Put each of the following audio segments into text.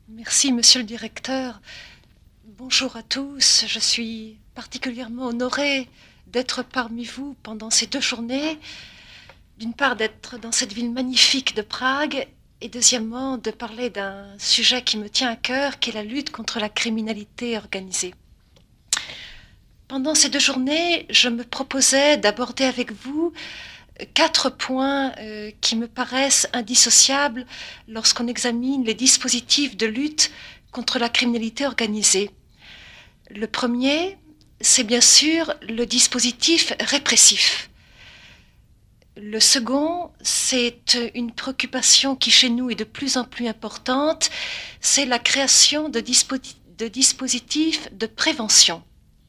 Merci, monsieur le directeur. Bonjour à tous. Je suis particulièrement honorée d'être parmi vous pendant ces 2 journées. D'une part, d'être dans cette ville magnifique de Prague, et deuxièmement, de parler d'un sujet qui me tient à cœur, qui est la lutte contre la criminalité organisée. Pendant ces 2 journées, je me proposais d'aborder avec vous 4 points qui me paraissent indissociables lorsqu'on examine les dispositifs de lutte contre la criminalité organisée. Le premier, c'est bien sûr le dispositif répressif. Le second, c'est une préoccupation qui chez nous est de plus en plus importante, c'est la création de dispositifs de prévention.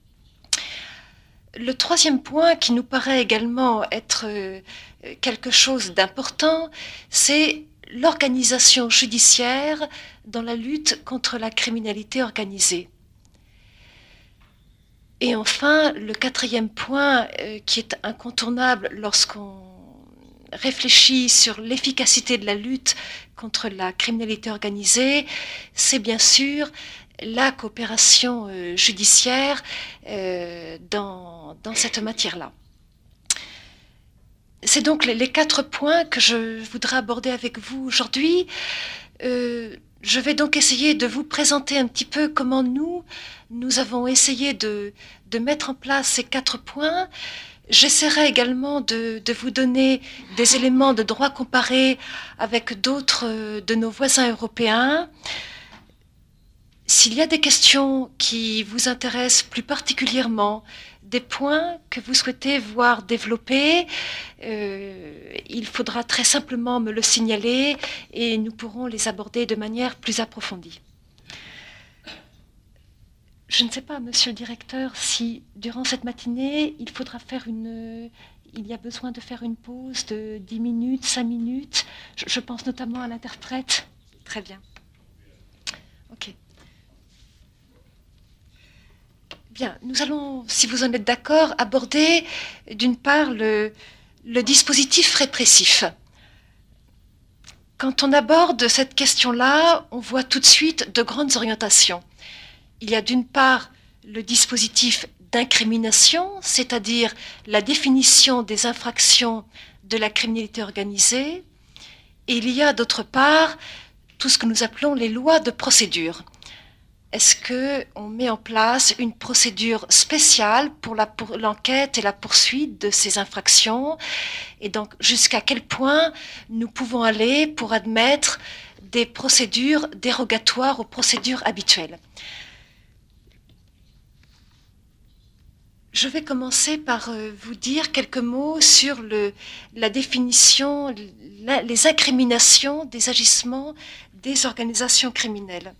Le troisième point qui nous paraît également être quelque chose d'important, c'est l'organisation judiciaire dans la lutte contre la criminalité organisée. Et enfin, le quatrième point qui est incontournable lorsqu'on réfléchit sur l'efficacité de la lutte contre la criminalité organisée, c'est bien sûr la coopération judiciaire dans cette matière-là. C'est donc les 4 points que je voudrais aborder avec vous aujourd'hui. Je vais donc essayer de vous présenter un petit peu comment nous avons essayé de mettre en place ces 4 points. J'essaierai également de vous donner des éléments de droit comparé avec d'autres de nos voisins européens. S'il y a des questions qui vous intéressent plus particulièrement, des points que vous souhaitez voir développés, il faudra très simplement me le signaler et nous pourrons les aborder de manière plus approfondie. Je ne sais pas, monsieur le directeur, si durant cette matinée, il y a besoin de faire une pause de 10 minutes, 5 minutes. Je pense notamment à l'interprète. Très bien. Ok. Bien, nous allons, si vous en êtes d'accord, aborder d'une part le dispositif répressif. Quand on aborde cette question-là, on voit tout de suite de grandes orientations. Il y a d'une part le dispositif d'incrimination, c'est-à-dire la définition des infractions de la criminalité organisée, et il y a d'autre part tout ce que nous appelons les lois de procédure. Est-ce qu'on met en place une procédure spéciale pour l'enquête et la poursuite de ces infractions? Et donc, jusqu'à quel point nous pouvons aller pour admettre des procédures dérogatoires aux procédures habituelles? Je vais commencer par vous dire quelques mots sur la définition, les incriminations des agissements des organisations criminelles.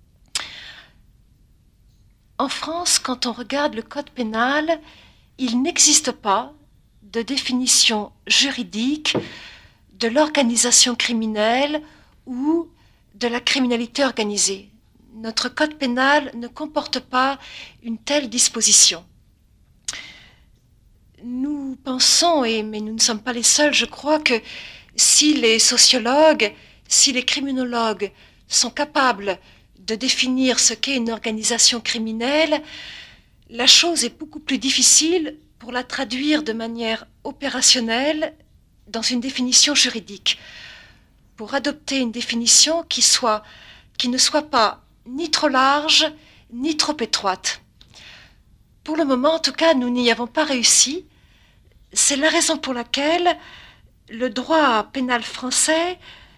En France, quand on regarde le code pénal, il n'existe pas de définition juridique de l'organisation criminelle ou de la criminalité organisée. Notre code pénal ne comporte pas une telle disposition. Nous pensons, mais nous ne sommes pas les seuls, je crois que si les sociologues, si les criminologues sont capables de définir ce qu'est une organisation criminelle, la chose est beaucoup plus difficile pour la traduire de manière opérationnelle dans une définition juridique. Pour adopter une définition qui ne soit pas ni trop large, ni trop étroite. Pour le moment, en tout cas, nous n'y avons pas réussi. C'est la raison pour laquelle le droit pénal français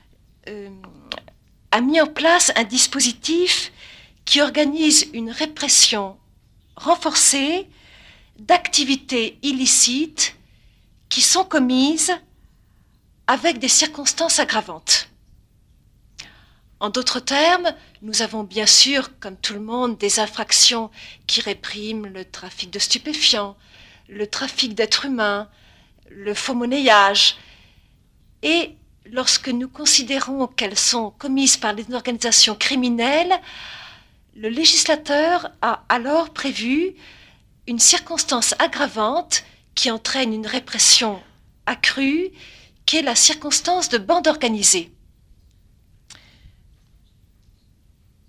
a mis en place un dispositif qui organise une répression renforcée d'activités illicites qui sont commises avec des circonstances aggravantes. En d'autres termes, nous avons bien sûr, comme tout le monde, des infractions qui répriment le trafic de stupéfiants, le trafic d'êtres humains, le faux monnayage. Et lorsque nous considérons qu'elles sont commises par des organisations criminelles, le législateur a alors prévu une circonstance aggravante qui entraîne une répression accrue, qui est la circonstance de bande organisée.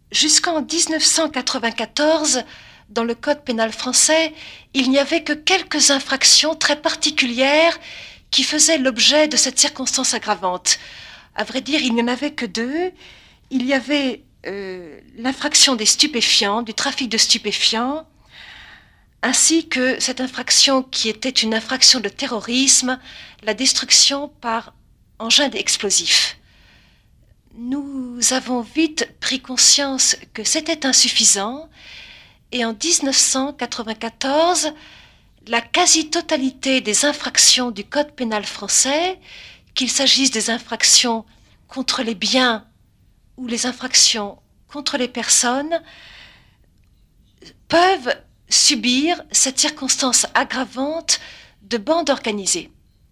jusqu'en 1994, dans le Code pénal français, il n'y avait que quelques infractions très particulières qui faisaient l'objet de cette circonstance aggravante. À vrai dire, il n'y en avait que deux. Il y avait l'infraction des stupéfiants, du trafic de stupéfiants, ainsi que cette infraction qui était une infraction de terrorisme, la destruction par engin explosif. Nous avons vite pris conscience que c'était insuffisant et en 1994, la quasi-totalité des infractions du Code pénal français, qu'il s'agisse des infractions contre les biens ou les infractions contre les personnes, peuvent subir cette circonstance aggravante de bande organisée.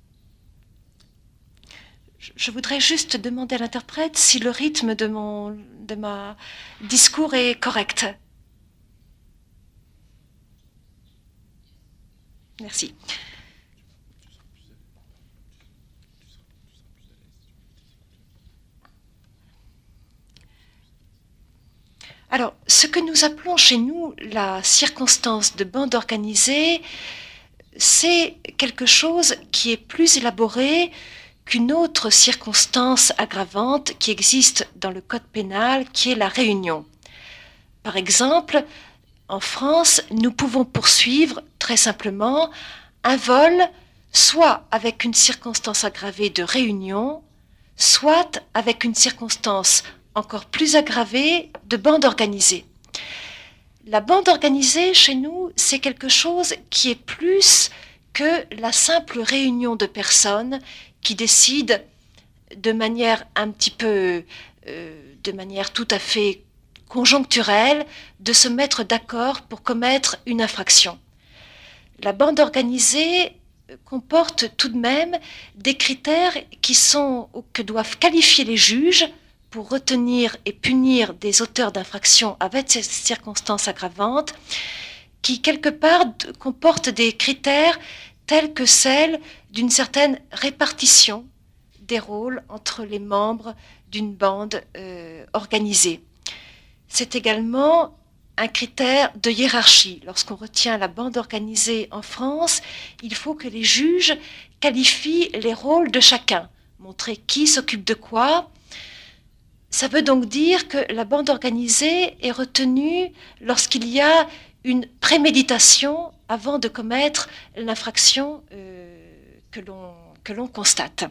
Je voudrais juste demander à l'interprète si le rythme de ma discours est correct. Merci. Alors, ce que nous appelons chez nous la circonstance de bande organisée, c'est quelque chose qui est plus élaboré qu'une autre circonstance aggravante qui existe dans le Code pénal, qui est la réunion. Par exemple, en France, nous pouvons poursuivre très simplement un vol, soit avec une circonstance aggravée de réunion, soit avec une circonstance encore plus aggravée de bande organisée. La bande organisée, chez nous, c'est quelque chose qui est plus que la simple réunion de personnes qui décident de manière de manière tout à fait conjoncturelle, de se mettre d'accord pour commettre une infraction. La bande organisée comporte tout de même des critères que doivent qualifier les juges pour retenir et punir des auteurs d'infractions avec ces circonstances aggravantes, qui quelque part comportent des critères tels que celle d'une certaine répartition des rôles entre les membres d'une bande organisée. C'est également un critère de hiérarchie. Lorsqu'on retient la bande organisée en France, il faut que les juges qualifient les rôles de chacun, montrer qui s'occupe de quoi. Ça veut donc dire que la bande organisée est retenue lorsqu'il y a une préméditation avant de commettre l'infraction que l'on constate.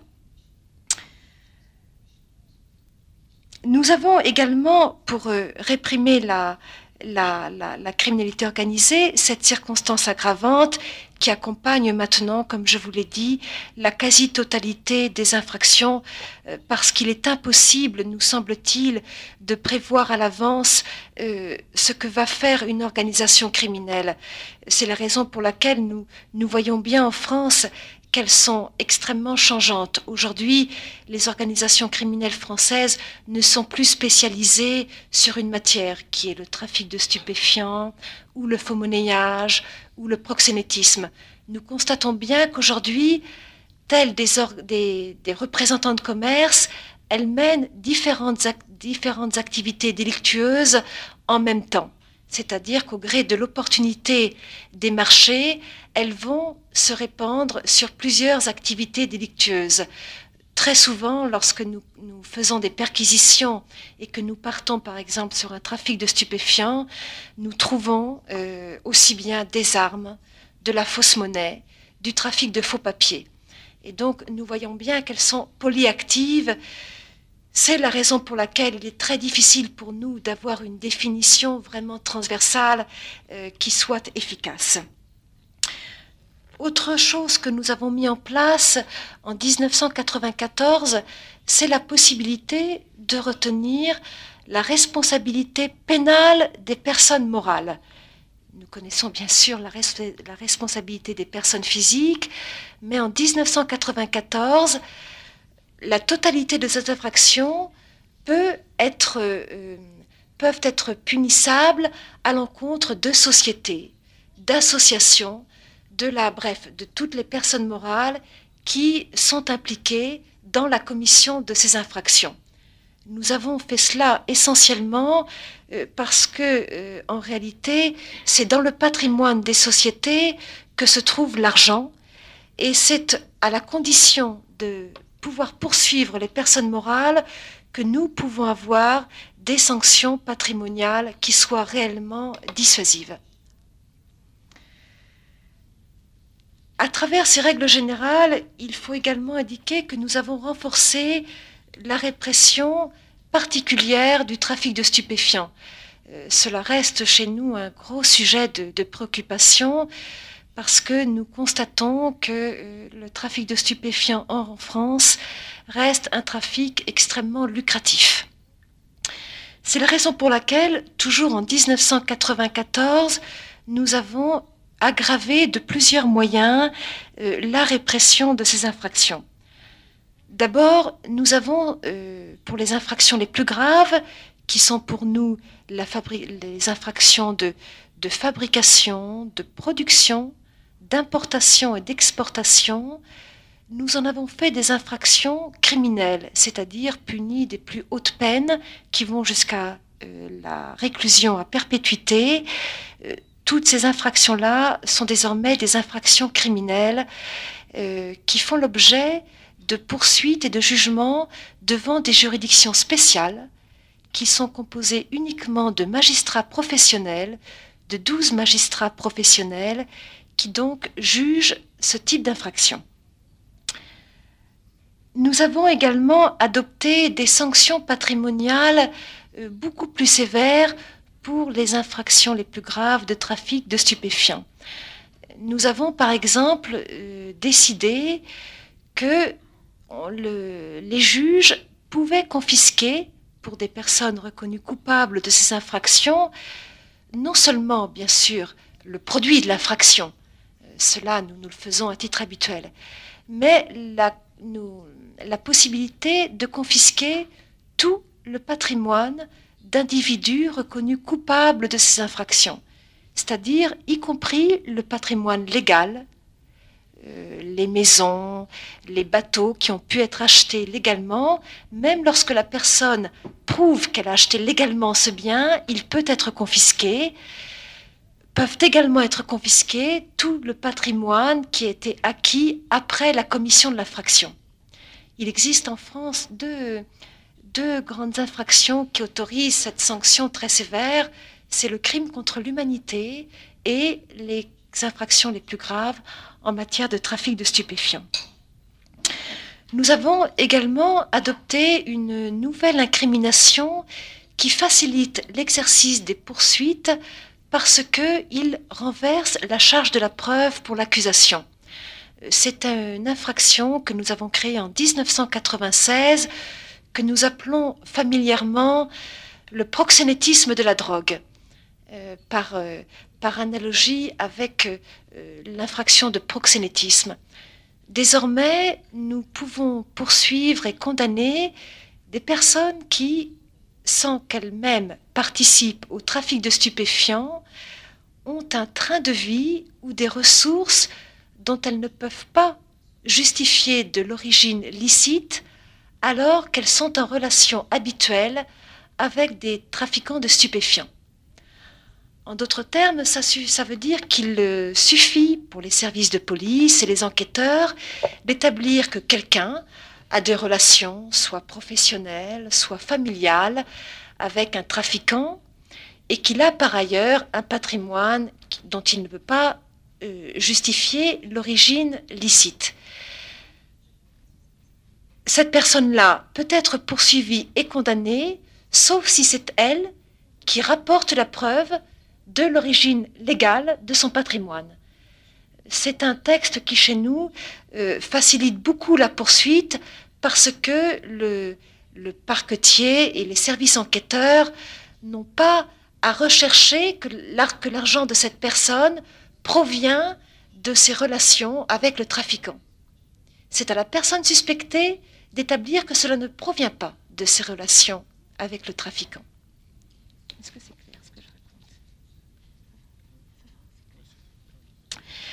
Nous avons également, pour réprimer la criminalité organisée, cette circonstance aggravante qui accompagne maintenant, comme je vous l'ai dit, la quasi-totalité des infractions, parce qu'il est impossible, nous semble-t-il, de prévoir à l'avance ce que va faire une organisation criminelle. C'est la raison pour laquelle nous voyons bien en France qu'elles sont extrêmement changeantes. Aujourd'hui, les organisations criminelles françaises ne sont plus spécialisées sur une matière qui est le trafic de stupéfiants ou le faux-monnayage ou le proxénétisme. Nous constatons bien qu'aujourd'hui, tels des représentants de commerce, elles mènent différentes activités délictueuses en même temps. C'est-à-dire qu'au gré de l'opportunité des marchés, elles vont se répandre sur plusieurs activités délictueuses. Très souvent, lorsque nous faisons des perquisitions et que nous partons par exemple sur un trafic de stupéfiants, nous trouvons aussi bien des armes, de la fausse monnaie, du trafic de faux papiers. Et donc nous voyons bien qu'elles sont polyactives. C'est la raison pour laquelle il est très difficile pour nous d'avoir une définition vraiment transversale qui soit efficace. Autre chose que nous avons mis en place en 1994, c'est la possibilité de retenir la responsabilité pénale des personnes morales. Nous connaissons bien sûr la responsabilité des personnes physiques, mais en 1994, la totalité de ces infractions peuvent être punissables à l'encontre de sociétés, d'associations, de toutes les personnes morales qui sont impliquées dans la commission de ces infractions. Nous avons fait cela essentiellement parce que, en réalité, c'est dans le patrimoine des sociétés que se trouve l'argent, et c'est à la condition de pouvoir poursuivre les personnes morales que nous pouvons avoir des sanctions patrimoniales qui soient réellement dissuasives. À travers ces règles générales, il faut également indiquer que nous avons renforcé la répression particulière du trafic de stupéfiants. Cela reste chez nous un gros sujet de préoccupation parce que nous constatons que le trafic de stupéfiants en France reste un trafic extrêmement lucratif. C'est la raison pour laquelle, toujours en 1994, nous avons aggravé de plusieurs moyens la répression de ces infractions. D'abord, nous avons, pour les infractions les plus graves, qui sont pour nous les infractions de fabrication, de production, d'importation et d'exportation, nous en avons fait des infractions criminelles, c'est-à-dire punies des plus hautes peines qui vont jusqu'à la réclusion à perpétuité. Toutes ces infractions-là sont désormais des infractions criminelles qui font l'objet de poursuites et de jugements devant des juridictions spéciales qui sont composées uniquement de magistrats professionnels, de 12 magistrats professionnels qui donc jugent ce type d'infraction. Nous avons également adopté des sanctions patrimoniales beaucoup plus sévères pour les infractions les plus graves de trafic de stupéfiants. Nous avons par exemple décidé que les juges pouvaient confisquer pour des personnes reconnues coupables de ces infractions non seulement, bien sûr, le produit de l'infraction, cela nous le faisons à titre habituel, mais la possibilité de confisquer tout le patrimoine d'individus reconnus coupables de ces infractions, c'est-à-dire y compris le patrimoine légal, les maisons, les bateaux qui ont pu être achetés légalement. Même lorsque la personne prouve qu'elle a acheté légalement ce bien, il peut être confisqué. Peuvent également être confisqués tout le patrimoine qui a été acquis après la commission de l'infraction. Il existe en France deux grandes infractions qui autorisent cette sanction très sévère. C'est le crime contre l'humanité et les infractions les plus graves en matière de trafic de stupéfiants. Nous avons également adopté une nouvelle incrimination qui facilite l'exercice des poursuites parce qu'il renverse la charge de la preuve pour l'accusation. C'est une infraction que nous avons créée en 1996, que nous appelons familièrement le proxénétisme de la drogue, par analogie avec l'infraction de proxénétisme. Désormais, nous pouvons poursuivre et condamner des personnes qui, sans qu'elles-mêmes participent au trafic de stupéfiants, ont un train de vie ou des ressources dont elles ne peuvent pas justifier de l'origine licite alors qu'elles sont en relation habituelle avec des trafiquants de stupéfiants. En d'autres termes, ça veut dire qu'il suffit pour les services de police et les enquêteurs d'établir que quelqu'un a des relations, soit professionnelles, soit familiales, avec un trafiquant et qu'il a par ailleurs un patrimoine dont il ne peut pas justifier l'origine licite. Cette personne-là peut être poursuivie et condamnée, sauf si c'est elle qui rapporte la preuve de l'origine légale de son patrimoine. C'est un texte qui, chez nous, facilite beaucoup la poursuite parce que le parquetier et les services enquêteurs n'ont pas à rechercher que l'argent de cette personne provient de ses relations avec le trafiquant. C'est à la personne suspectée d'établir que cela ne provient pas de ses relations avec le trafiquant. Est-ce que c'est clair ce que je raconte ?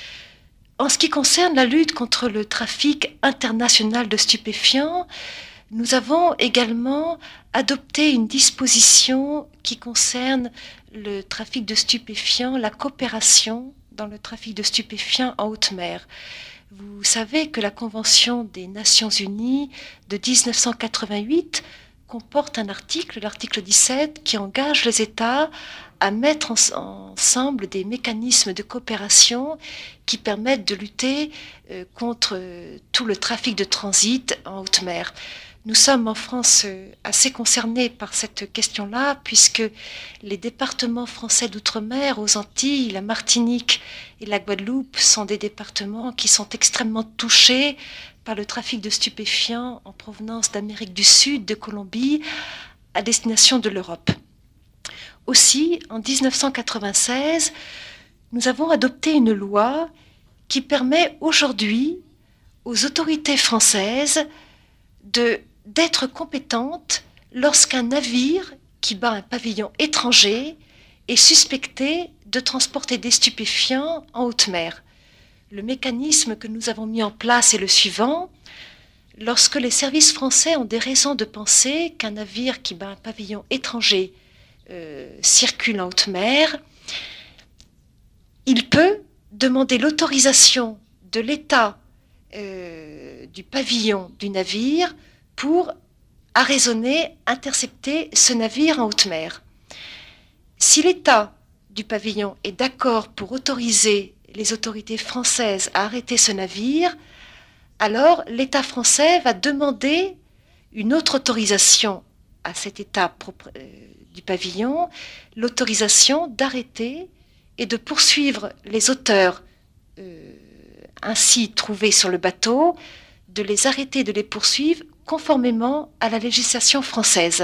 En ce qui concerne la lutte contre le trafic international de stupéfiants, Nous avons également adopté une disposition qui concerne le trafic de stupéfiants, la coopération dans le trafic de stupéfiants en haute mer. Vous savez que la Convention des Nations Unies de 1988 comporte un article, l'article 17, qui engage les États à mettre ensemble des mécanismes de coopération qui permettent de lutter contre tout le trafic de transit en haute mer. Nous sommes en France assez concernés par cette question-là, puisque les départements français d'outre-mer, aux Antilles, la Martinique et la Guadeloupe, sont des départements qui sont extrêmement touchés par le trafic de stupéfiants en provenance d'Amérique du Sud, de Colombie, à destination de l'Europe. Aussi, en 1996, nous avons adopté une loi qui permet aujourd'hui aux autorités françaises d'être compétentes lorsqu'un navire qui bat un pavillon étranger est suspecté de transporter des stupéfiants en haute mer. Le mécanisme que nous avons mis en place est le suivant. Lorsque les services français ont des raisons de penser qu'un navire qui bat un pavillon étranger circule en haute mer, il peut demander l'autorisation de l'État du pavillon du navire pour arraisonner, intercepter ce navire en haute mer. Si l'État du pavillon est d'accord pour autoriser les autorités françaises à arrêter ce navire, alors l'État français va demander une autre autorisation à cet État du pavillon, l'autorisation d'arrêter et de poursuivre les auteurs ainsi trouvés sur le bateau, de les arrêter, de les poursuivre conformément à la législation française.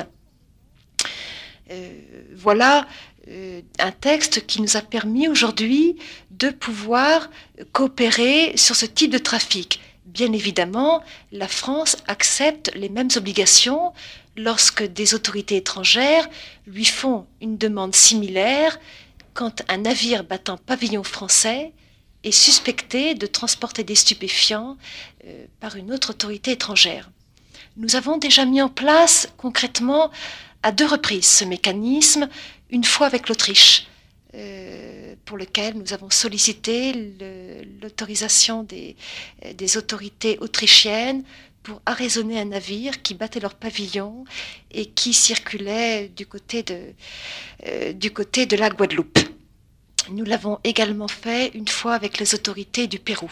Voilà un texte qui nous a permis aujourd'hui de pouvoir coopérer sur ce type de trafic. Bien évidemment, la France accepte les mêmes obligations lorsque des autorités étrangères lui font une demande similaire quand un navire battant pavillon français est suspecté de transporter des stupéfiants par une autre autorité étrangère. Nous avons déjà mis en place concrètement à 2 reprises ce mécanisme, une fois avec l'Autriche, pour lequel nous avons sollicité l'autorisation des autorités autrichiennes pour arraisonner un navire qui battait leur pavillon et qui circulait du côté de la Guadeloupe. Nous l'avons également fait une fois avec les autorités du Pérou.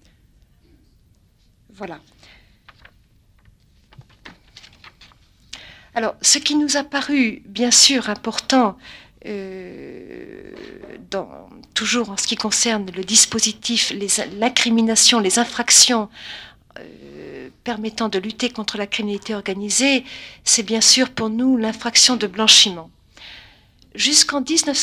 Voilà. Alors, ce qui nous a paru bien sûr important, toujours en ce qui concerne le dispositif, l'incrimination, les infractions permettant de lutter contre la criminalité organisée, c'est bien sûr pour nous l'infraction de blanchiment. Jusqu'en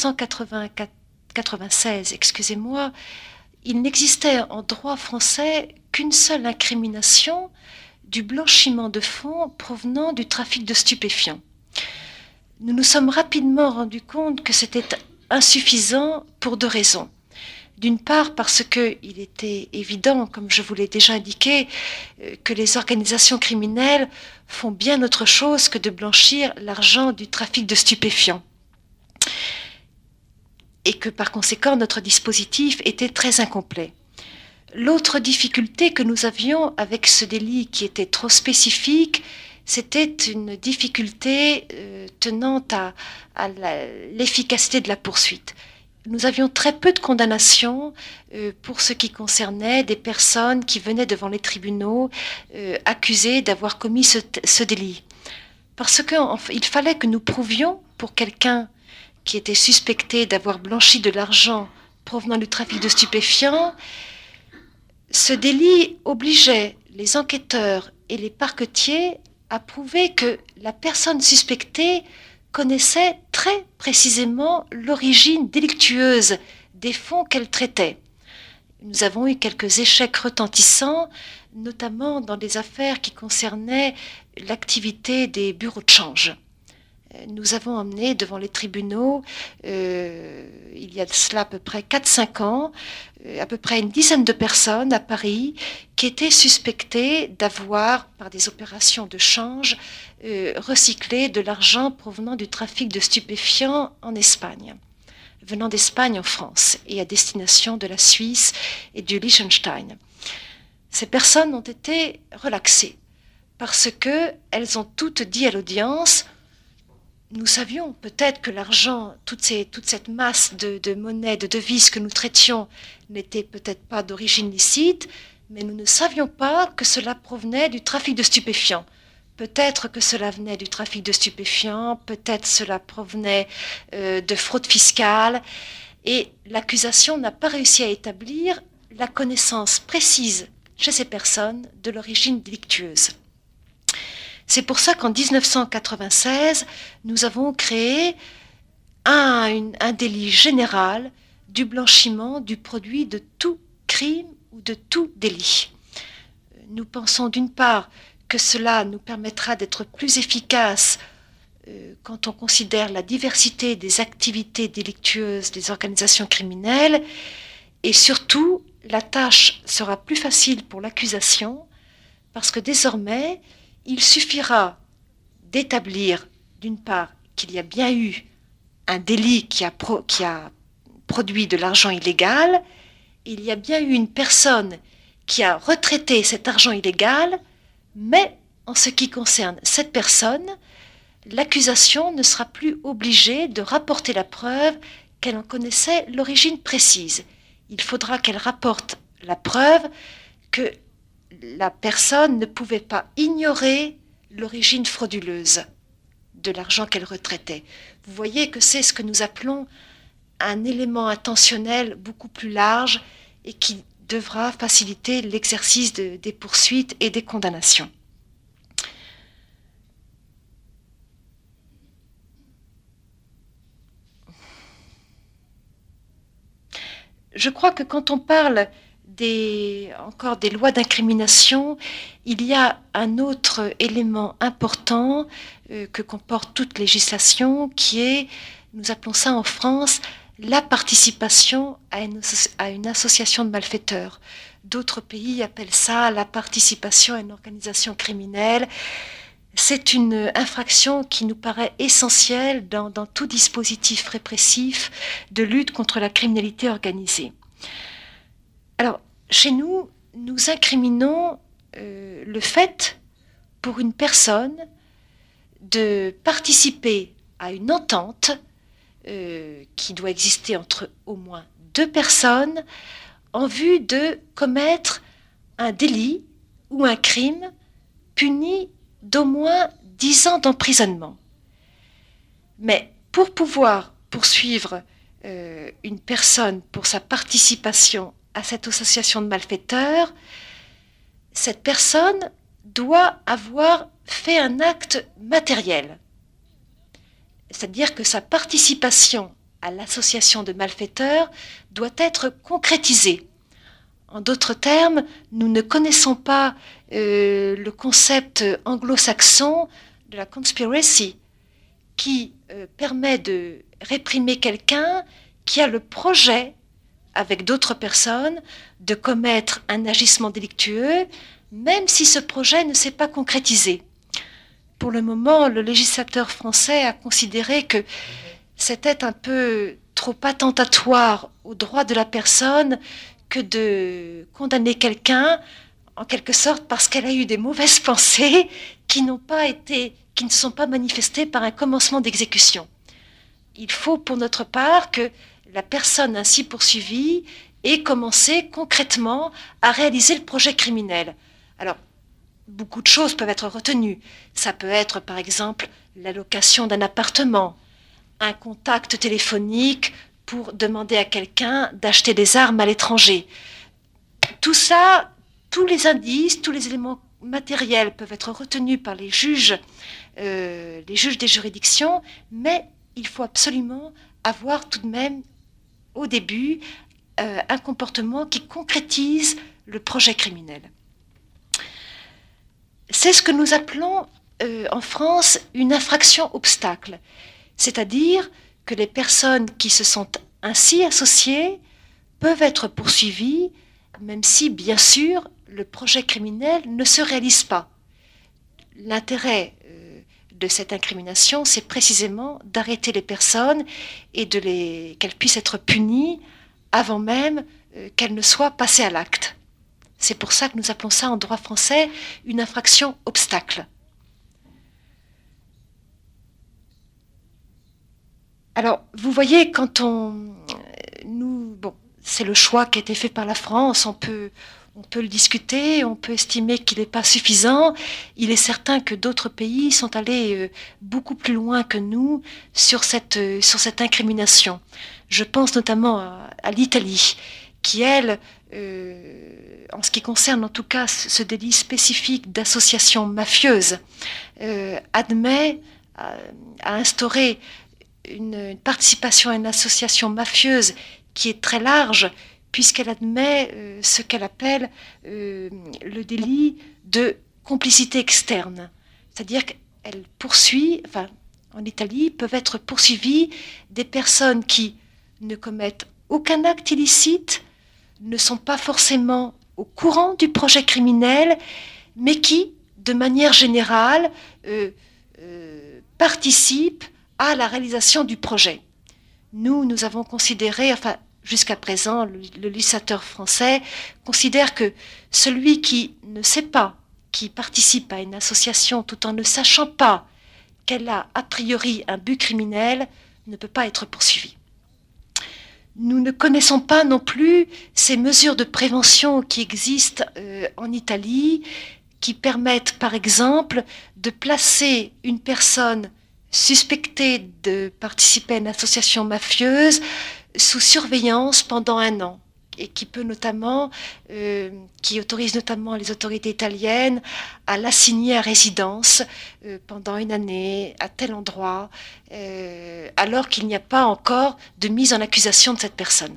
1996, il n'existait en droit français qu'une seule incrimination du blanchiment de fonds provenant du trafic de stupéfiants. Nous nous sommes rapidement rendus compte que c'était insuffisant pour 2 raisons. D'une part parce qu'il était évident, comme je vous l'ai déjà indiqué, que les organisations criminelles font bien autre chose que de blanchir l'argent du trafic de stupéfiants. Et que par conséquent notre dispositif était très incomplet. L'autre difficulté que nous avions avec ce délit qui était trop spécifique, c'était une difficulté tenant à l'efficacité de la poursuite. Nous avions très peu de condamnations pour ce qui concernait des personnes qui venaient devant les tribunaux accusées d'avoir commis ce délit. Parce qu'il fallait que nous prouvions pour quelqu'un qui était suspecté d'avoir blanchi de l'argent provenant du trafic de stupéfiants. Ce délit obligeait les enquêteurs et les parquetiers à prouver que la personne suspectée connaissait très précisément l'origine délictueuse des fonds qu'elle traitait. Nous avons eu quelques échecs retentissants, notamment dans des affaires qui concernaient l'activité des bureaux de change. nous avons emmené devant les tribunaux, il y a de cela à peu près 4-5 ans, à peu près une dizaine de personnes à Paris qui étaient suspectées d'avoir, par des opérations de change, recyclé de l'argent provenant du trafic de stupéfiants en Espagne, venant d'Espagne en France et à destination de la Suisse et du Liechtenstein. Ces personnes ont été relaxées parce qu'elles ont toutes dit à l'audience: nous savions peut-être que l'argent, toute cette masse de monnaie, de devises que nous traitions n'était peut-être pas d'origine licite, mais nous ne savions pas que cela provenait du trafic de stupéfiants. Peut-être que cela venait du trafic de stupéfiants, peut-être cela provenait de fraude fiscale, et l'accusation n'a pas réussi à établir la connaissance précise chez ces personnes de l'origine délictueuse. C'est pour ça qu'en 1996, nous avons créé un délit général du blanchiment du produit de tout crime ou de tout délit. Nous pensons d'une part que cela nous permettra d'être plus efficaces quand on considère la diversité des activités délictueuses des organisations criminelles, et surtout, la tâche sera plus facile pour l'accusation parce que désormais, il suffira d'établir, d'une part, qu'il y a bien eu un délit qui a produit de l'argent illégal, il y a bien eu une personne qui a retraité cet argent illégal, mais en ce qui concerne cette personne, l'accusation ne sera plus obligée de rapporter la preuve qu'elle en connaissait l'origine précise. Il faudra qu'elle rapporte la preuve que la personne ne pouvait pas ignorer l'origine frauduleuse de l'argent qu'elle retraitait. Vous voyez que c'est ce que nous appelons un élément intentionnel beaucoup plus large et qui devra faciliter l'exercice des poursuites et des condamnations. Je crois que quand on parle encore des lois d'incrimination, il y a un autre élément important que comporte toute législation, qui est, nous appelons ça en France, la participation à une association de malfaiteurs. D'autres pays appellent ça la participation à une organisation criminelle. C'est une infraction qui nous paraît essentielle dans tout dispositif répressif de lutte contre la criminalité organisée. Alors, chez nous, nous incriminons le fait pour une personne de participer à une entente qui doit exister entre au moins 2 personnes en vue de commettre un délit ou un crime puni d'au moins 10 ans d'emprisonnement. Mais pour pouvoir poursuivre une personne pour sa participation à cette association de malfaiteurs, cette personne doit avoir fait un acte matériel. C'est-à-dire que sa participation à l'association de malfaiteurs doit être concrétisée. En d'autres termes, nous ne connaissons pas le concept anglo-saxon de la conspiracy qui permet de réprimer quelqu'un qui a le projet, avec d'autres personnes, de commettre un agissement délictueux, même si ce projet ne s'est pas concrétisé. Pour le moment, le législateur français a considéré que c'était un peu trop attentatoire aux droits de la personne que de condamner quelqu'un, en quelque sorte, parce qu'elle a eu des mauvaises pensées qui ne sont pas manifestées par un commencement d'exécution. Il faut, pour notre part, que la personne ainsi poursuivie ait commencé concrètement à réaliser le projet criminel. Alors, beaucoup de choses peuvent être retenues. Ça peut être, par exemple, la location d'un appartement, un contact téléphonique pour demander à quelqu'un d'acheter des armes à l'étranger. Tout ça, tous les indices, tous les éléments matériels peuvent être retenus par les juges des juridictions, mais il faut absolument avoir tout de même, au début, un comportement qui concrétise le projet criminel. C'est ce que nous appelons en France une infraction obstacle, c'est-à-dire que les personnes qui se sont ainsi associées peuvent être poursuivies, même si, bien sûr, le projet criminel ne se réalise pas. L'intérêt de cette incrimination, c'est précisément d'arrêter les personnes et qu'elles puissent être punies avant même qu'elles ne soient passées à l'acte. C'est pour ça que nous appelons ça en droit français une infraction obstacle. Alors, vous voyez, c'est le choix qui a été fait par la France, on peut le discuter, on peut estimer qu'il n'est pas suffisant. Il est certain que d'autres pays sont allés beaucoup plus loin que nous sur cette incrimination. Je pense notamment à l'Italie, qui, elle, en ce qui concerne en tout cas ce délit spécifique d'association mafieuse, admet à instaurer une participation à une association mafieuse qui est très large, puisqu'elle admet ce qu'elle appelle le délit de complicité externe. C'est-à-dire qu'elle poursuit, en Italie, peuvent être poursuivies des personnes qui ne commettent aucun acte illicite, ne sont pas forcément au courant du projet criminel, mais qui, de manière générale, participent à la réalisation du projet. Nous avons considéré, jusqu'à présent, le législateur français considère que celui qui ne sait pas, qui participe à une association tout en ne sachant pas qu'elle a a priori un but criminel, ne peut pas être poursuivi. Nous ne connaissons pas non plus ces mesures de prévention qui existent en Italie, qui permettent par exemple de placer une personne suspectée de participer à une association mafieuse sous surveillance pendant 1 an, et qui autorise notamment les autorités italiennes à l'assigner à résidence pendant 1 année à tel endroit, alors qu'il n'y a pas encore de mise en accusation de cette personne.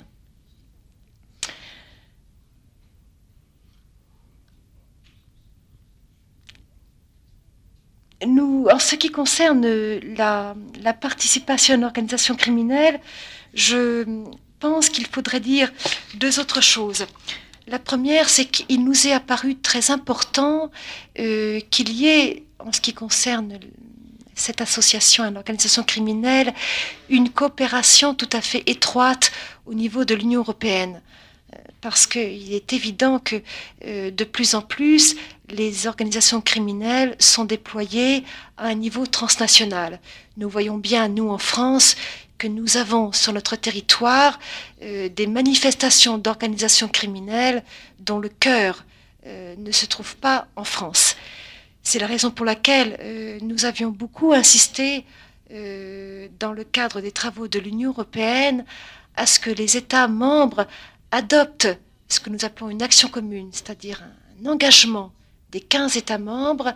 En ce qui concerne la participation à une organisation criminelle, je pense qu'il faudrait dire 2 autres choses. La première, c'est qu'il nous est apparu très important qu'il y ait, en ce qui concerne cette association à une organisation criminelle, une coopération tout à fait étroite au niveau de l'Union européenne. Parce qu'il est évident que de plus en plus, les organisations criminelles sont déployées à un niveau transnational. Nous voyons bien, nous en France, que nous avons sur notre territoire des manifestations d'organisations criminelles dont le cœur ne se trouve pas en France. C'est la raison pour laquelle nous avions beaucoup insisté dans le cadre des travaux de l'Union européenne à ce que les États membres adoptent ce que nous appelons une action commune, c'est-à-dire un engagement des 15 États membres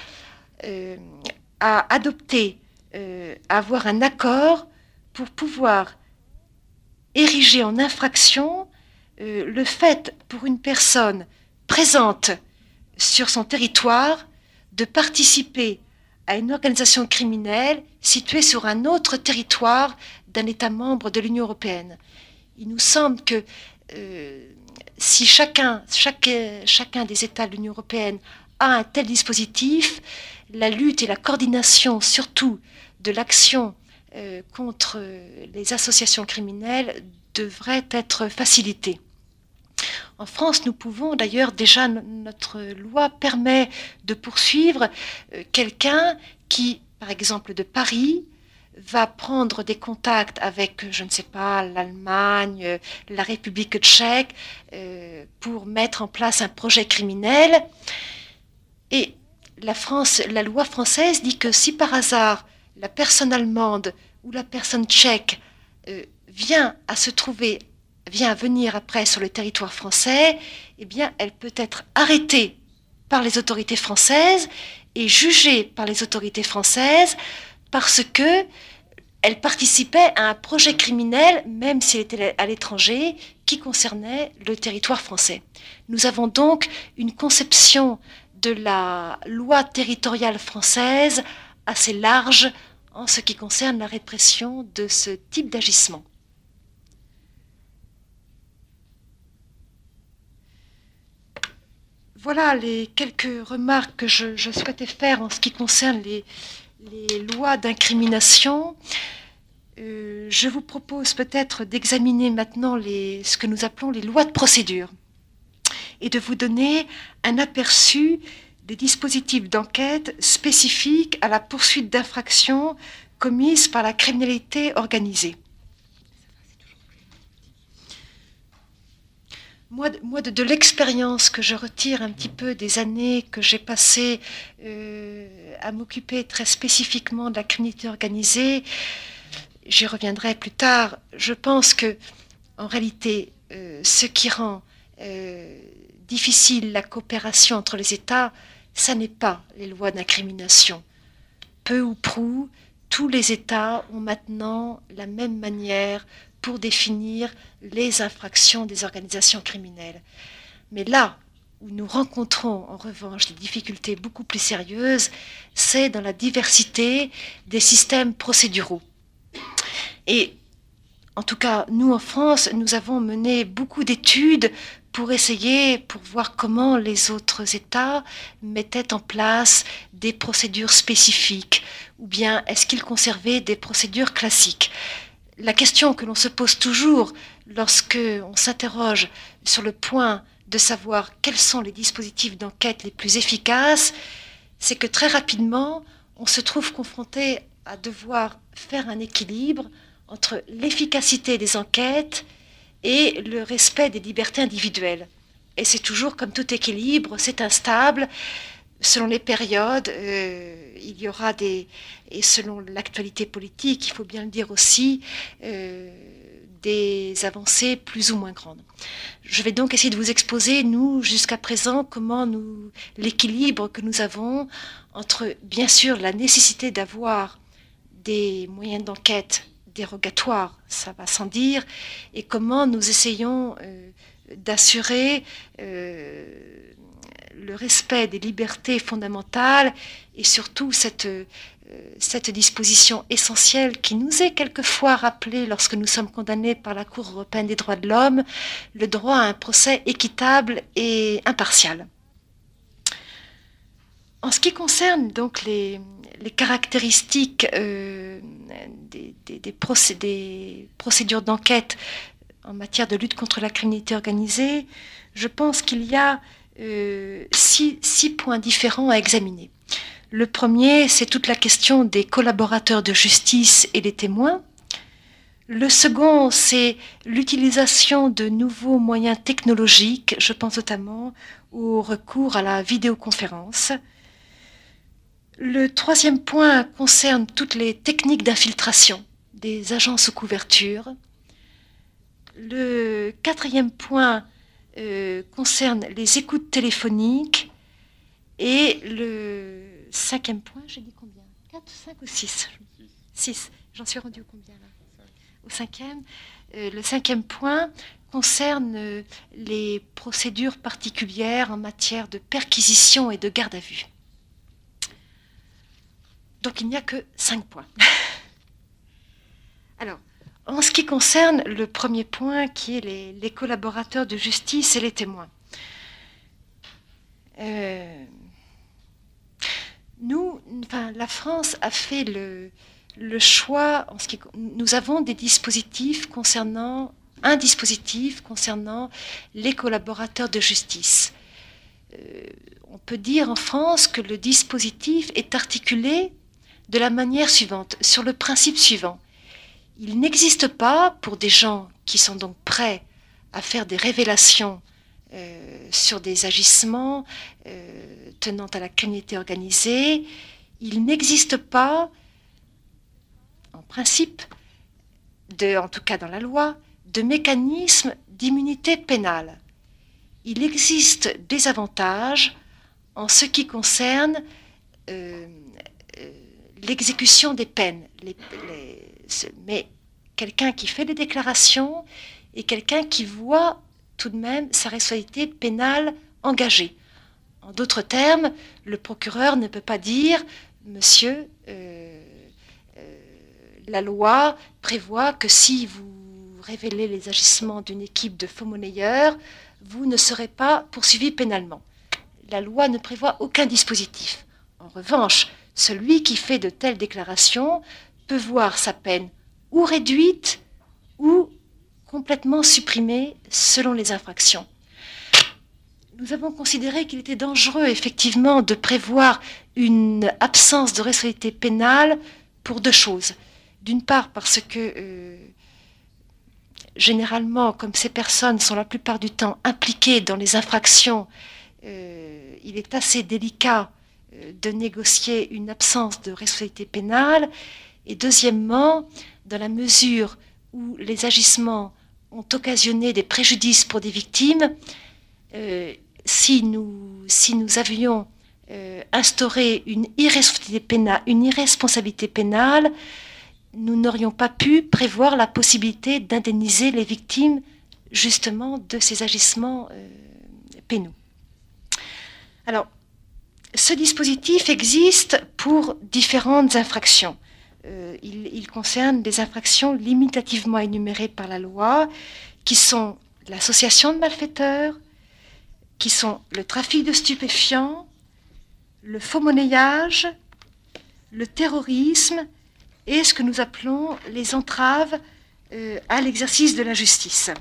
à adopter, à avoir un accord pour pouvoir ériger en infraction le fait pour une personne présente sur son territoire de participer à une organisation criminelle située sur un autre territoire d'un État membre de l'Union européenne. Il nous semble que si chacun des États de l'Union européenne a un tel dispositif, la lutte et la coordination surtout de l'action contre les associations criminelles devraient être facilitées. En France, nous pouvons d'ailleurs, déjà notre loi permet de poursuivre quelqu'un qui, par exemple de Paris, va prendre des contacts avec, je ne sais pas, l'Allemagne, la République tchèque, pour mettre en place un projet criminel. Et la loi française dit que si par hasard la personne allemande ou la personne tchèque vient à venir après sur le territoire français, eh bien, elle peut être arrêtée par les autorités françaises et jugée par les autorités françaises parce que elle participait à un projet criminel, même si elle était à l'étranger, qui concernait le territoire français. Nous avons donc une conception de la loi territoriale française assez large en ce qui concerne la répression de ce type d'agissement. Voilà les quelques remarques que je souhaitais faire en ce qui concerne les lois d'incrimination. Je vous propose peut-être d'examiner maintenant ce que nous appelons les lois de procédure et de vous donner un aperçu des dispositifs d'enquête spécifiques à la poursuite d'infractions commises par la criminalité organisée. Moi, de l'expérience que je retire un petit peu des années que j'ai passées à m'occuper très spécifiquement de la criminalité organisée, j'y reviendrai plus tard, je pense que, en réalité, ce qui rend difficile la coopération entre les États, ça n'est pas les lois d'incrimination. Peu ou prou, tous les États ont maintenant la même manière pour définir les infractions des organisations criminelles. Mais là où nous rencontrons en revanche des difficultés beaucoup plus sérieuses, c'est dans la diversité des systèmes procéduraux. Et en tout cas, nous en France, nous avons mené beaucoup d'études pour voir comment les autres États mettaient en place des procédures spécifiques, ou bien est-ce qu'ils conservaient des procédures classiques. La question que l'on se pose toujours lorsque on s'interroge sur le point de savoir quels sont les dispositifs d'enquête les plus efficaces, c'est que très rapidement, on se trouve confronté à devoir faire un équilibre entre l'efficacité des enquêtes et le respect des libertés individuelles. Et c'est toujours comme tout équilibre, c'est instable. Selon les périodes, il y aura et selon l'actualité politique, il faut bien le dire aussi, des avancées plus ou moins grandes. Je vais donc essayer de vous exposer, nous, jusqu'à présent, l'équilibre que nous avons entre, bien sûr, la nécessité d'avoir des moyens d'enquête dérogatoires, ça va sans dire, et comment nous essayons d'assurer le respect des libertés fondamentales et surtout cette disposition essentielle qui nous est quelquefois rappelée lorsque nous sommes condamnés par la Cour européenne des droits de l'homme, le droit à un procès équitable et impartial. En ce qui concerne donc les caractéristiques des procédures d'enquête en matière de lutte contre la criminalité organisée, je pense qu'il y a 6 points différents à examiner. Le premier, c'est toute la question des collaborateurs de justice et des témoins. Le second, c'est l'utilisation de nouveaux moyens technologiques, je pense notamment au recours à la vidéoconférence. Le troisième point concerne toutes les techniques d'infiltration des agents sous couverture. Le quatrième point concerne les écoutes téléphoniques. Et le cinquième point, j'ai dit combien? 4, 5 ou 6? 6. J'en suis rendue au combien là? Au cinquième. Le cinquième point concerne les procédures particulières en matière de perquisition et de garde à vue. Donc il n'y a que 5 points. Alors, en ce qui concerne le premier point, qui est les collaborateurs de justice et les témoins, la France a fait le choix, nous avons un dispositif concernant les collaborateurs de justice. On peut dire en France que le dispositif est articulé de la manière suivante, sur le principe suivant. Il n'existe pas, pour des gens qui sont donc prêts à faire des révélations sur des agissements tenant à la criminalité organisée, il n'existe pas, en principe, en tout cas dans la loi, de mécanisme d'immunité pénale. Il existe des avantages en ce qui concerne l'exécution des peines. Mais quelqu'un qui fait des déclarations et quelqu'un qui voit tout de même sa responsabilité pénale engagée. En d'autres termes, le procureur ne peut pas dire « Monsieur, la loi prévoit que si vous révélez les agissements d'une équipe de faux monnayeurs, vous ne serez pas poursuivi pénalement. » La loi ne prévoit aucun dispositif. En revanche, celui qui fait de telles déclarations peut voir sa peine ou réduite ou complètement supprimée selon les infractions. Nous avons considéré qu'il était dangereux, effectivement, de prévoir une absence de responsabilité pénale pour deux choses. D'une part, parce que, généralement, comme ces personnes sont la plupart du temps impliquées dans les infractions, il est assez délicat de négocier une absence de responsabilité pénale. Et deuxièmement, dans la mesure où les agissements ont occasionné des préjudices pour des victimes, si nous avions instauré une irresponsabilité pénale, nous n'aurions pas pu prévoir la possibilité d'indemniser les victimes justement de ces agissements pénaux. Alors, ce dispositif existe pour différentes infractions. Il concerne des infractions limitativement énumérées par la loi, qui sont l'association de malfaiteurs, qui sont le trafic de stupéfiants, le faux monnayage, le terrorisme et ce que nous appelons les entraves à l'exercice de la justice.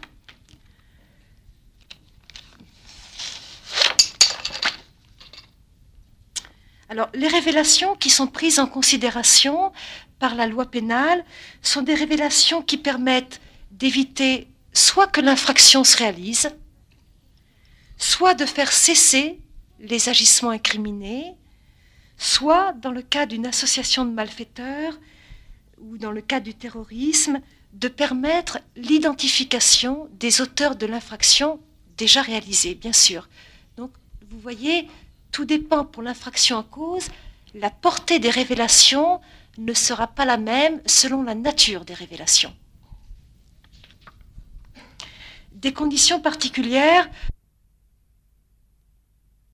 Alors, les révélations qui sont prises en considération par la loi pénale sont des révélations qui permettent d'éviter soit que l'infraction se réalise, soit de faire cesser les agissements incriminés, soit, dans le cas d'une association de malfaiteurs ou dans le cas du terrorisme, de permettre l'identification des auteurs de l'infraction déjà réalisée, bien sûr. Donc, vous voyez, tout dépend pour l'infraction en cause, la portée des révélations ne sera pas la même selon la nature des révélations. Des conditions particulières